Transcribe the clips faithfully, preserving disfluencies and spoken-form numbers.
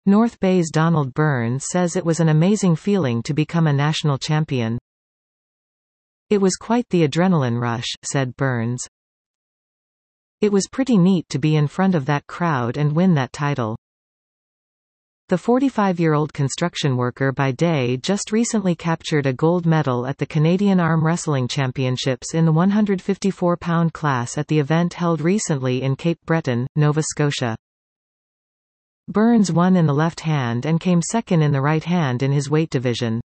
North Bay's Donald Burns says it was an amazing feeling to become a national champion. "It was quite the adrenaline rush," said Burns. "It was pretty neat to be in front of that crowd and win that title." The forty-five-year-old construction worker by day just recently captured a gold medal at the Canadian Arm Wrestling Championships in the one hundred fifty-four pound class at the event held recently in Cape Breton, Nova Scotia. Burns won in the left hand and came second in the right hand in his weight division.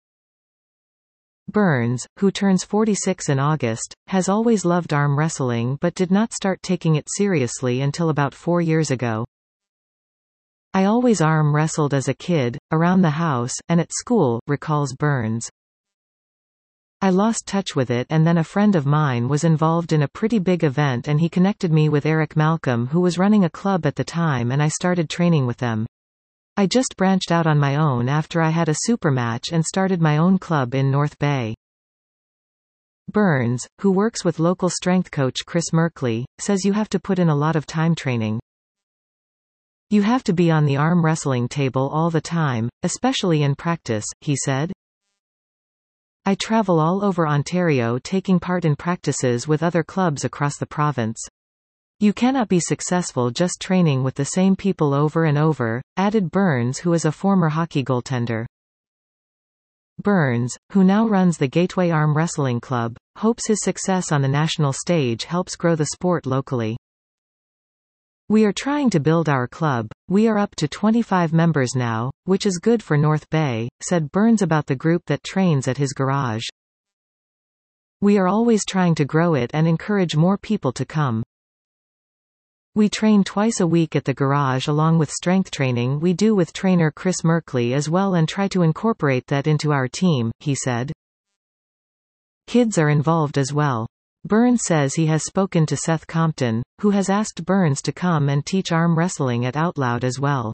Burns, who turns forty-six in August, has always loved arm wrestling but did not start taking it seriously until about four years ago. "I always arm wrestled as a kid, around the house, and at school," recalls Burns. "I lost touch with it and then a friend of mine was involved in a pretty big event and he connected me with Eric Malcolm who was running a club at the time and I started training with them. I just branched out on my own after I had a super match and started my own club in North Bay." Burns, who works with local strength coach Chris Merkley, says you have to put in a lot of time training. "You have to be on the arm wrestling table all the time, especially in practice," he said. "I travel all over Ontario taking part in practices with other clubs across the province. You cannot be successful just training with the same people over and over," added Burns, who is a former hockey goaltender. Burns, who now runs the Gateway Arm Wrestling Club, hopes his success on the national stage helps grow the sport locally. "We are trying to build our club. We are up to twenty-five members now, which is good for North Bay," said Burns about the group that trains at his garage. "We are always trying to grow it and encourage more people to come. We train twice a week at the garage along with strength training we do with trainer Chris Merkley as well and try to incorporate that into our team," he said. Kids are involved as well. Burns says he has spoken to Seth Compton, who has asked Burns to come and teach arm wrestling at Outloud as well.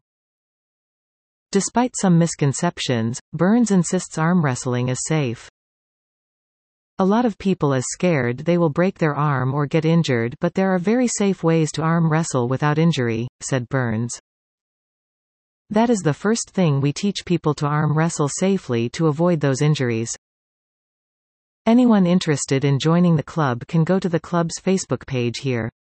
Despite some misconceptions, Burns insists arm wrestling is safe. "A lot of people is scared they will break their arm or get injured, but there are very safe ways to arm wrestle without injury," said Burns. "That is the first thing we teach people, to arm wrestle safely to avoid those injuries." Anyone interested in joining the club can go to the club's Facebook page here.